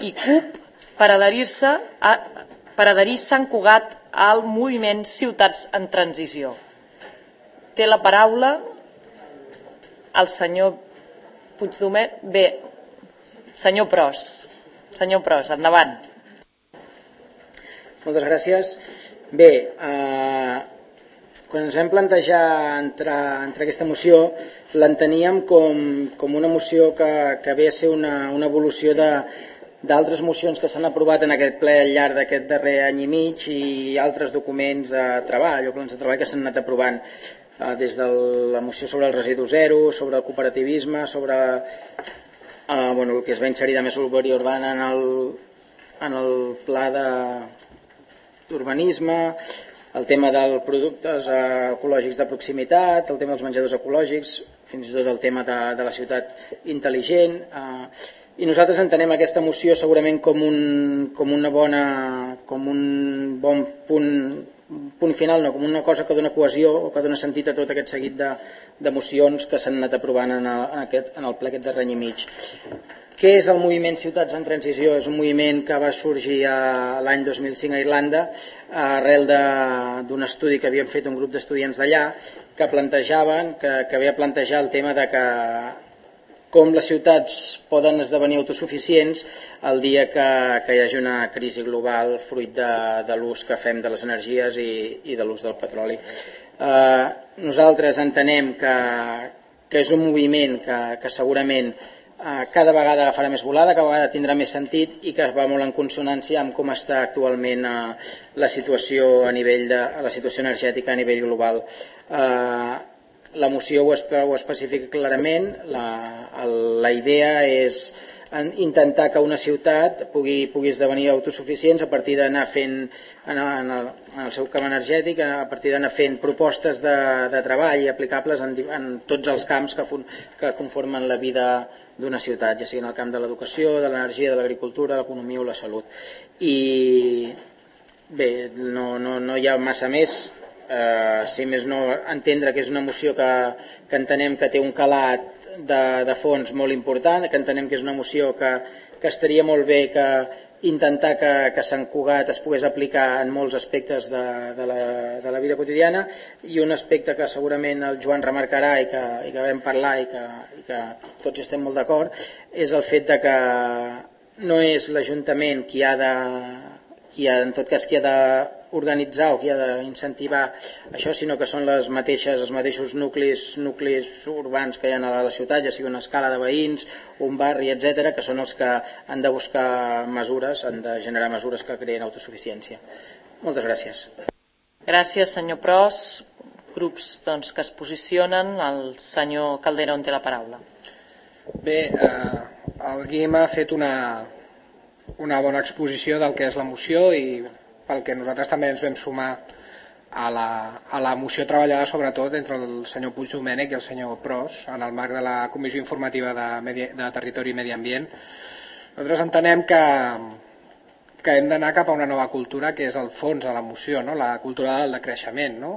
i CUP per adherir-se a Sant Cugat al moviment Ciutats en Transició. Té la paraula el senyor Puigdomet. Bé, senyor Pros. Senyor Pros, endavant. Moltes gràcies. Bé, quan ens vam plantejar entrar aquesta moció, l'enteníem com una moció que ve a ser una evolució d'altres mocions que s'han aprovat en aquest ple al llarg d'aquest darrer any i mig i altres documents de treball o plans de treball que s'han anat aprovant, des de la moció sobre el residu zero, sobre el cooperativisme, sobre el que es va inserir de mesopolia urbana en el pla d'urbanisme, el tema dels productes ecològics de proximitat, el tema dels menjadors ecològics, fins i tot el tema de la ciutat intel·ligent. I nosaltres entenem aquesta moció segurament com un bon punt final, no, com una cosa que dona cohesió o que dona sentit a tot aquest seguit de mocions que s'han anat aprovant en el ple aquest darrer any i mig. Què és el moviment Ciutats en Transició? És un moviment que va sorgir l'any 2005 a Irlanda arrel d'un estudi que havien fet un grup d'estudiants d'allà que plantejaven, que ve a plantejar el tema de com les ciutats poden esdevenir autosuficients el dia que hi hagi una crisi global fruit de l'ús que fem de les energies i de l'ús del petroli. Nosaltres entenem que és un moviment que segurament cada vegada agafarà més volada, cada vegada tindrà més sentit i que va molt en consonància amb com està actualment la situació la situació energètica a nivell global. La moció ho especifica clarament. La idea és intentar que una ciutat pugui esdevenir autosuficients a partir d'anar fent en el seu camp energètic, a partir d'anar fent propostes de treball aplicables en tots els camps que conformen la vida d'una ciutat, ja sigui en el camp de l'educació, de l'energia, de l'agricultura, de l'economia o la salut. I bé, no hi ha massa més. Si més no, entendre que és una moció que entenem que té un calat de fons molt important, que entenem que és una moció que estaria molt bé intentar que Sant Cugat es pogués aplicar en molts aspectes de la vida quotidiana, i un aspecte que segurament el Joan remarcarà i que vam parlar i que tots estem molt d'acord, és el fet que no és l'Ajuntament qui ha d'organitzar o qui ha d'incentivar això, sinó que són els mateixos nuclis urbans que hi ha a la ciutat, ja sigui una escala de veïns, un barri, etc., que són els que han de buscar mesures, han de generar mesures que creïn autosuficiència. Moltes gràcies. Gràcies, senyor Pros. Grups que es posicionen. El senyor Calderón té la paraula. Bé, el Guim ha fet una bona exposició del que és la moció i pel que nosaltres també ens vam sumar a la moció treballada sobretot entre el senyor Puigdomènech i el senyor Pros en el marc de la Comissió Informativa de Territori i Medi Ambient. Nosaltres entenem que hem d'anar cap a una nova cultura, que és el fons de la moció, no? La cultura del decreixement. No?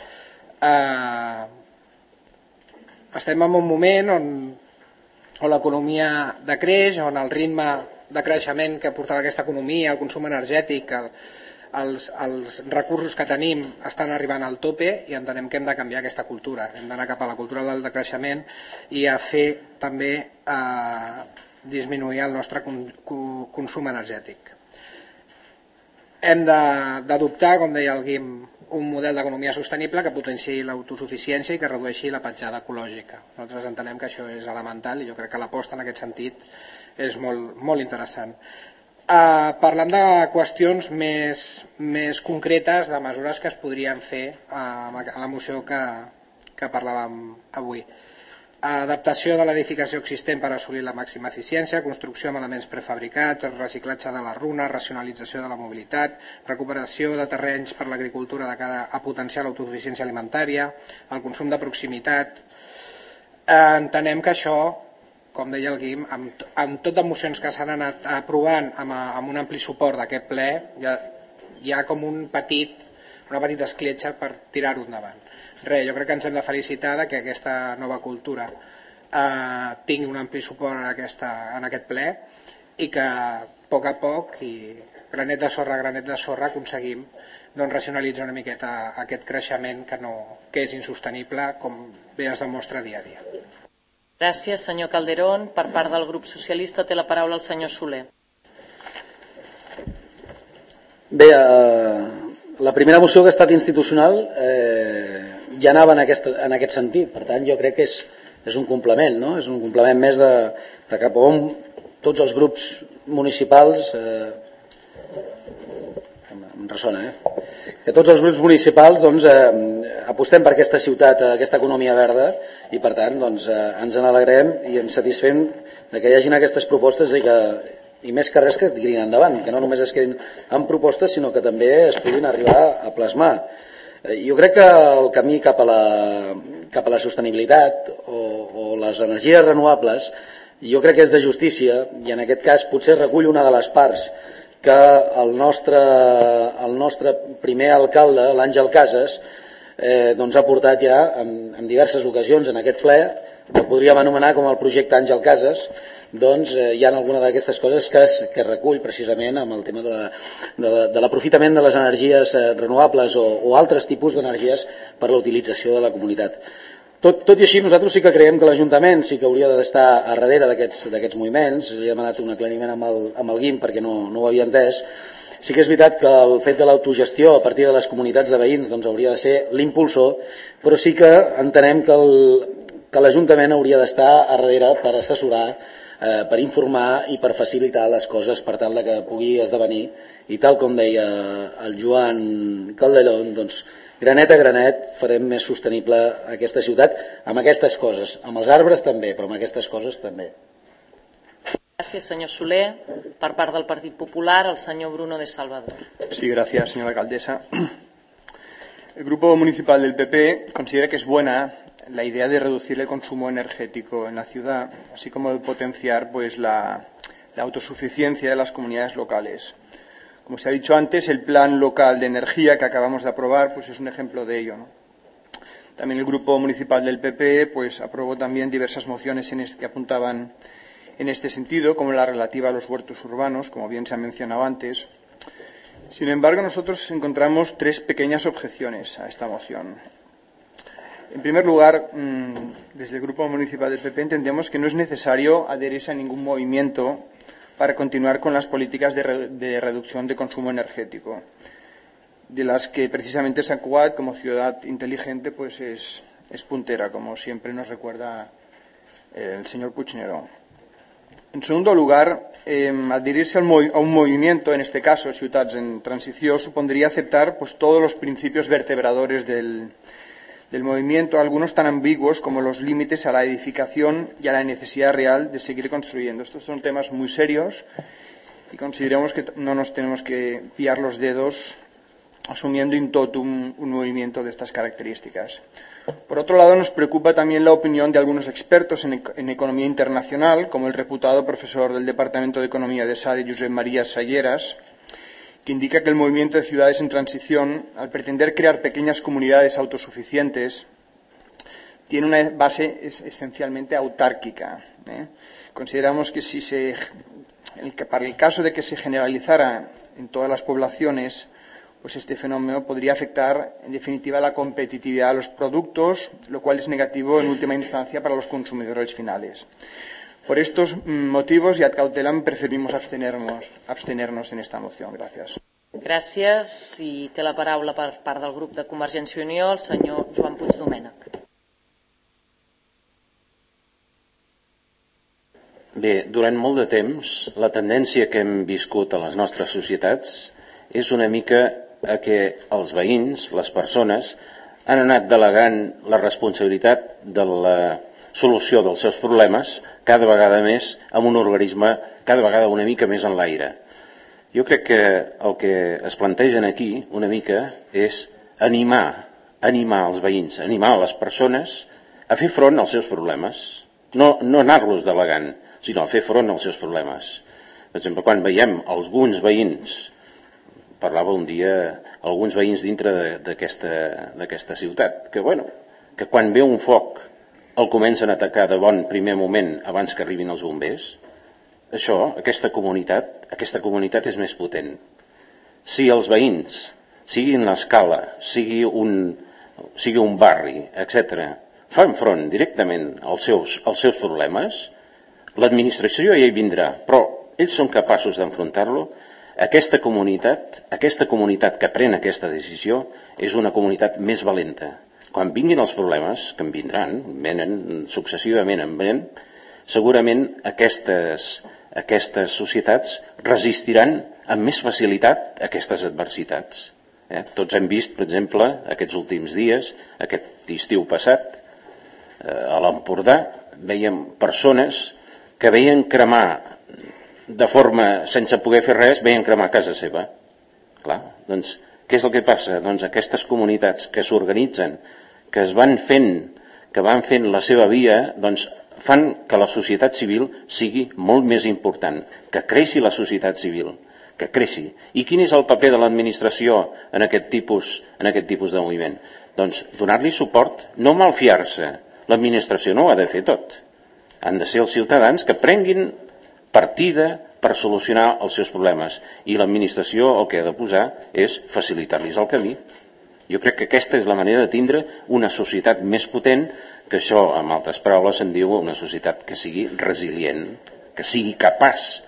Estem en un moment on l'economia decreix, on el ritme de creixement que portava aquesta economia, el consum energètic, els recursos que tenim estan arribant al tope, i entenem que hem de canviar aquesta cultura. Hem d'anar cap a la cultura del decreixement i a fer també disminuir el nostre consum energètic. Hem d'adoptar, com deia el Guim, un model d'economia sostenible que potenciï l'autosuficiència i que redueixi la petjada ecològica. Nosaltres entenem que això és elemental i jo crec que l'aposta en aquest sentit és molt interessant. Parlant de qüestions més concretes, de mesures que es podrien fer a la moció que parlàvem avui. Adaptació de l'edificació existent per assolir la màxima eficiència, construcció amb elements prefabricats, reciclatge de les runes, racionalització de la mobilitat, recuperació de terrenys per l'agricultura de cara a potenciar l'autosuficiència alimentària, el consum de proximitat. Entenem que això, com deia el Guim, amb totes les mocions que s'han anat aprovant amb un ampli suport d'aquest ple, hi ha com una petita escletxa per tirar-ho endavant. Jo crec que ens hem de felicitar que aquesta nova cultura tingui un ampli suport en aquest ple i que a poc i granet de sorra aconseguim racionalitzar una miqueta aquest creixement que és insostenible, com bé es demostra dia a dia. Gràcies, senyor Calderón. Per part del grup socialista té la paraula el senyor Soler. Bé, la primera moció que ha estat institucional ja anava en aquest sentit, per tant jo crec que és un complement, no? És un complement més de cap on tots els grups municipals em ressona, que tots els grups municipals apostem per aquesta ciutat, aquesta economia verda, i per tant ens en alegrem i ens satisfem que hi hagin aquestes propostes i més que res que tirin endavant, que no només es quedin en propostes sinó que també es puguin arribar a plasmar. Jo crec que el camí cap a la sostenibilitat o les energies renovables jo crec que és de justícia, i en aquest cas potser recull una de les parts que el nostre primer alcalde, l'Àngel Casas, ha portat ja en diverses ocasions en aquest ple, que podríem anomenar com el projecte Àngel Casas. Hi ha alguna d'aquestes coses que recull precisament amb el tema de l'aprofitament de les energies renovables o altres tipus d'energies per a la utilització de la comunitat. Tot i així, nosaltres sí que creiem que l'Ajuntament sí que hauria d'estar a darrere d'aquests moviments. Li he demanat un aclariment amb el Guim perquè no ho havia entès. Sí que és veritat que el fet de l'autogestió a partir de les comunitats de veïns hauria de ser l'impulsor, però sí que entenem que l'Ajuntament hauria d'estar a darrere per assessorar, per informar i per facilitar les coses per tal que pugui esdevenir, i tal com deia el Joan Calderón, granet a granet farem més sostenible aquesta ciutat amb aquestes coses, amb els arbres també, però amb aquestes coses també. Gràcies, senyor Soler. Per part del Partit Popular, el senyor Bruno de Salvador. Sí, gracias, señora alcaldesa. El Grupo Municipal del PP considera que es buena la idea de reducir el consumo energético en la ciudad, así como de potenciar la autosuficiencia de las comunidades locales. Como se ha dicho antes, el Plan Local de Energía que acabamos de aprobar es un ejemplo de ello, ¿no? También el Grupo Municipal del PP aprobó también diversas mociones que apuntaban en este sentido, como la relativa a los huertos urbanos, como bien se ha mencionado antes. Sin embargo, nosotros encontramos tres pequeñas objeciones a esta moción. En primer lugar, desde el Grupo Municipal del PP entendemos que no es necesario adherirse a ningún movimiento para continuar con las políticas de reducción de consumo energético, de las que precisamente Sant Cugat, como ciudad inteligente, es puntera, como siempre nos recuerda el señor Puigneró. En segundo lugar, adherirse a un movimiento, en este caso Ciutats en Transició, supondría aceptar todos los principios vertebradores del movimiento, algunos tan ambiguos como los límites a la edificación y a la necesidad real de seguir construyendo. Estos son temas muy serios y consideramos que no nos tenemos que pillar los dedos asumiendo in totum un movimiento de estas características. Por otro lado, nos preocupa también la opinión de algunos expertos en economía internacional, como el reputado profesor del Departamento de Economía de SADE, Josep María Salleras, que indica que el movimiento de ciudades en transición, al pretender crear pequeñas comunidades autosuficientes, tiene una base esencialmente autárquica. Consideramos que para el caso de que se generalizara en todas las poblaciones, este fenómeno podría afectar, en definitiva, la competitividad de los productos, lo cual es negativo en última instancia para los consumidores finales. Por estos motivos y ad cautelam preferimos abstenernos en esta moción. Gràcies. Gràcies. I té la paraula per part del grup de Convergència i Unió el senyor Joan Puigdomènech. Bé, durant molt de temps la tendència que hem viscut a les nostres societats és una mica a que els veïns, les persones, han anat delegant la responsabilitat de la solució dels seus problemes cada vegada més amb un organisme cada vegada una mica més en l'aire. Jo crec que el que es plantegen aquí una mica és animar els veïns, animar les persones a fer front als seus problemes, no anar-los delegant, sinó a fer front als seus problemes. Per exemple, quan veiem alguns veïns, parlava un dia alguns veïns dintre d'aquesta ciutat, que quan ve un foc el comencen a atacar de bon primer moment abans que arribin els bombers, aquesta comunitat és més potent. Si els veïns, siguin l'escala, sigui un barri, etc., fan front directament als seus problemes, l'administració ja hi vindrà, però ells són capaços d'enfrontar-lo. Aquesta comunitat que pren aquesta decisió és una comunitat més valenta. Quan vinguin els problemes, que en vindran, venen successivament, segurament aquestes societats resistiran amb més facilitat aquestes adversitats. Tots hem vist, per exemple, aquests últims dies, aquest estiu passat, a l'Empordà, veiem persones que veien cremar de forma sense poder fer res, veien cremar a casa seva. Clar, doncs, què és el que passa? Doncs aquestes comunitats que s'organitzen, que van fent la seva via, doncs fan que la societat civil sigui molt més important, que creixi la societat civil, que creixi. I quin és el paper de l'administració en aquest tipus de moviment? Doncs donar-li suport, no malfiar-se. L'administració no ho ha de fer tot. Han de ser els ciutadans que prenguin partida per solucionar els seus problemes. I l'administració el que ha de posar és facilitar-los el camí. Jo crec que aquesta és la manera de tindre una societat més potent, que això, amb altres paraules, se'n diu una societat que sigui resilient, que sigui capaç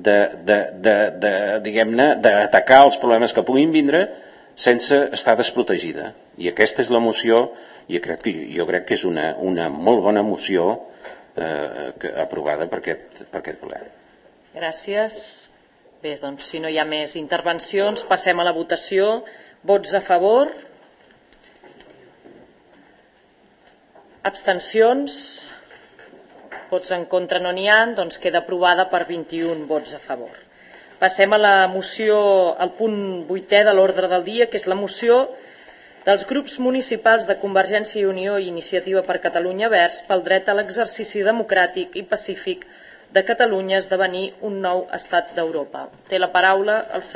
d'atacar els problemes que puguin vindre sense estar desprotegida. I aquesta és la moció, jo crec que és una molt bona moció aprovada per aquest ple. Gràcies. Bé, doncs si no hi ha més intervencions, passem a la votació. Vots a favor? Abstencions? Vots en contra no n'hi ha, doncs queda aprovada per 21 vots a favor. Passem a la moció, al punt 8è de l'ordre del dia, que és la moció dels grups municipals de Convergència i Unió i Iniciativa per Catalunya Verds pel dret a l'exercici democràtic i pacífic de Catalunya a esdevenir un nou estat d'Europa. Té la paraula el senyor